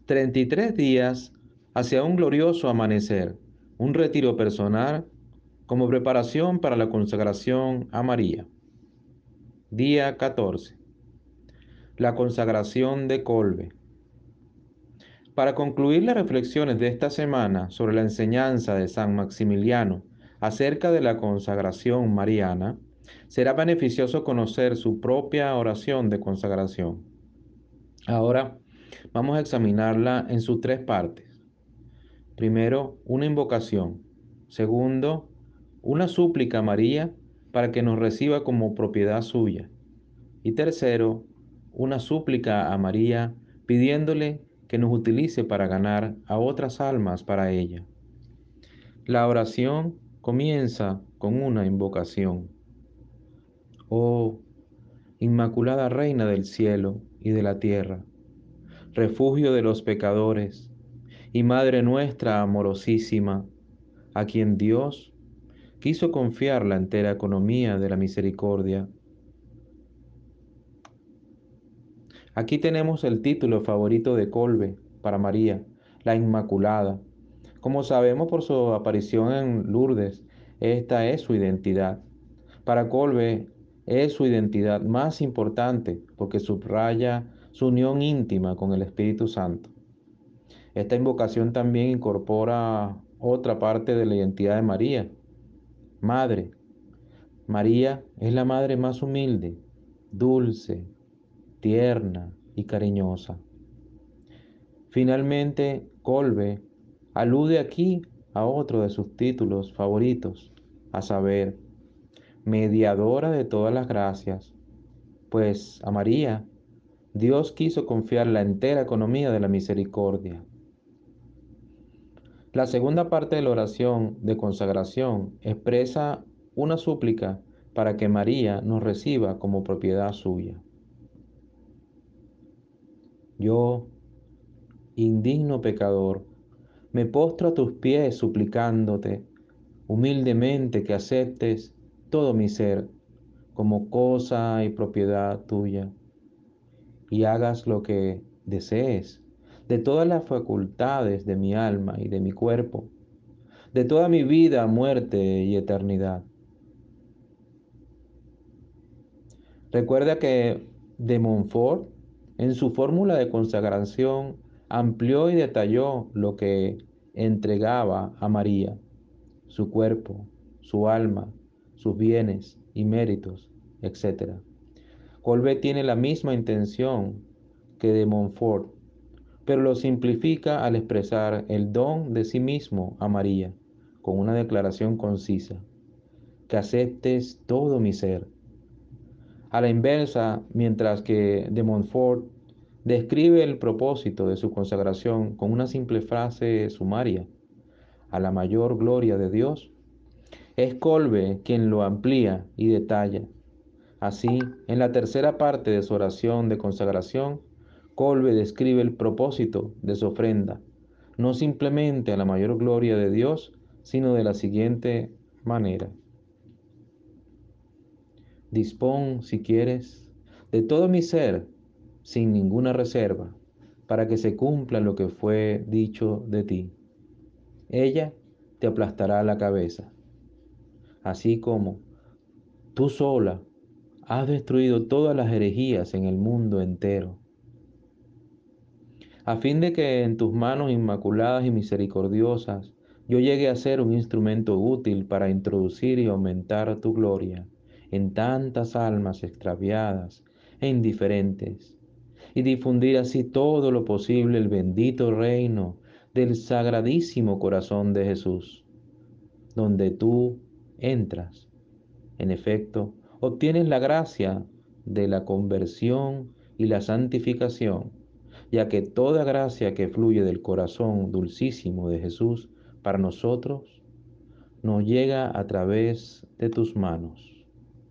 33 días hacia un glorioso amanecer, un retiro personal como preparación para la consagración a María. Día 14. La consagración de Colbe. Para concluir las reflexiones de esta semana sobre la enseñanza de San Maximiliano acerca de la consagración mariana, será beneficioso conocer su propia oración de consagración. Ahora vamos a examinarla en sus tres partes. Primero, una invocación. Segundo, una súplica a María para que nos reciba como propiedad suya. Y tercero, una súplica a María pidiéndole que nos utilice para ganar a otras almas para ella. La oración comienza con una invocación. Oh, Inmaculada Reina del cielo y de la tierra, refugio de los pecadores y Madre nuestra amorosísima, a quien Dios quiso confiar la entera economía de la misericordia. Aquí tenemos el título favorito de Colbe para María, la Inmaculada. Como sabemos por su aparición en Lourdes, esta es su identidad. Para Colbe es su identidad más importante porque subraya su unión íntima con el Espíritu Santo. Esta invocación también incorpora otra parte de la identidad de María, Madre. María es la madre más humilde, dulce, tierna y cariñosa. Finalmente, Colbe alude aquí a otro de sus títulos favoritos, a saber, mediadora de todas las gracias, pues a María Dios quiso confiar la entera economía de la misericordia. La segunda parte de la oración de consagración expresa una súplica para que María nos reciba como propiedad suya. Yo, indigno pecador, me postro a tus pies suplicándote humildemente que aceptes todo mi ser como cosa y propiedad tuya y hagas lo que desees de todas las facultades de mi alma y de mi cuerpo, de toda mi vida, muerte y eternidad. Recuerda que de Montfort, en su fórmula de consagración, amplió y detalló lo que entregaba a María, su cuerpo, su alma, sus bienes y méritos, etc. Colbert tiene la misma intención que de Montfort, pero lo simplifica al expresar el don de sí mismo a María, con una declaración concisa, que aceptes todo mi ser. A la inversa, mientras que de Montfort describe el propósito de su consagración con una simple frase sumaria, a la mayor gloria de Dios, es Colbe quien lo amplía y detalla. Así, en la tercera parte de su oración de consagración, Colbe describe el propósito de su ofrenda, no simplemente a la mayor gloria de Dios, sino de la siguiente manera. Dispón, si quieres, de todo mi ser, sin ninguna reserva, para que se cumpla lo que fue dicho de ti. Ella te aplastará la cabeza, así como tú sola has destruido todas las herejías en el mundo entero, a fin de que en tus manos inmaculadas y misericordiosas yo llegue a ser un instrumento útil para introducir y aumentar tu gloria en tantas almas extraviadas e indiferentes, y difundir así todo lo posible el bendito reino del sagradísimo corazón de Jesús, donde tú entras. En efecto, obtienes la gracia de la conversión y la santificación, ya que toda gracia que fluye del corazón dulcísimo de Jesús para nosotros nos llega a través de tus manos.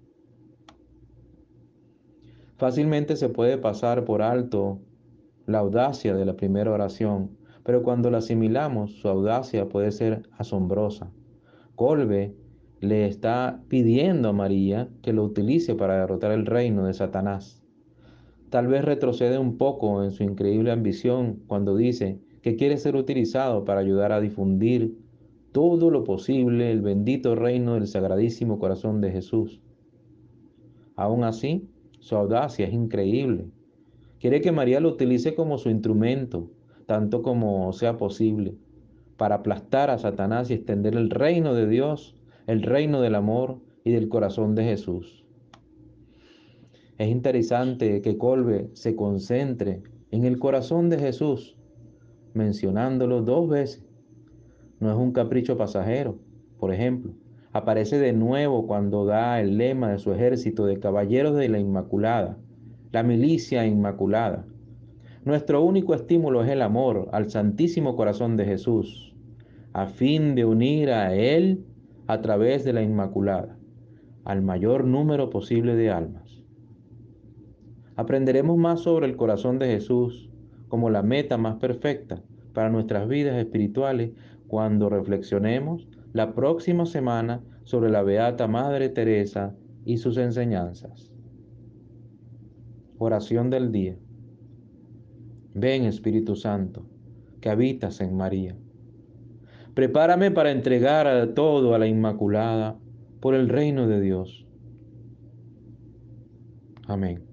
Fácilmente se puede pasar por alto la audacia de la primera oración, pero cuando la asimilamos, su audacia puede ser asombrosa. Colbe le está pidiendo a María que lo utilice para derrotar el reino de Satanás. Tal vez retrocede un poco en su increíble ambición cuando dice que quiere ser utilizado para ayudar a difundir todo lo posible el bendito reino del Sagradísimo Corazón de Jesús. Aún así, su audacia es increíble. Quiere que María lo utilice como su instrumento, tanto como sea posible, para aplastar a Satanás y extender el reino de Dios, el reino del amor y del corazón de Jesús. Es interesante que Kolbe se concentre en el corazón de Jesús, mencionándolo 2 veces. No es un capricho pasajero. Por ejemplo, aparece de nuevo cuando da el lema de su ejército de caballeros de la Inmaculada, la milicia inmaculada. Nuestro único estímulo es el amor al Santísimo Corazón de Jesús, a fin de unir a Él a través de la Inmaculada, al mayor número posible de almas. Aprenderemos más sobre el corazón de Jesús como la meta más perfecta para nuestras vidas espirituales cuando reflexionemos la próxima semana sobre la Beata Madre Teresa y sus enseñanzas. Oración del día. Ven, Espíritu Santo, que habitas en María. Prepárame para entregar a todo a la Inmaculada por el reino de Dios. Amén.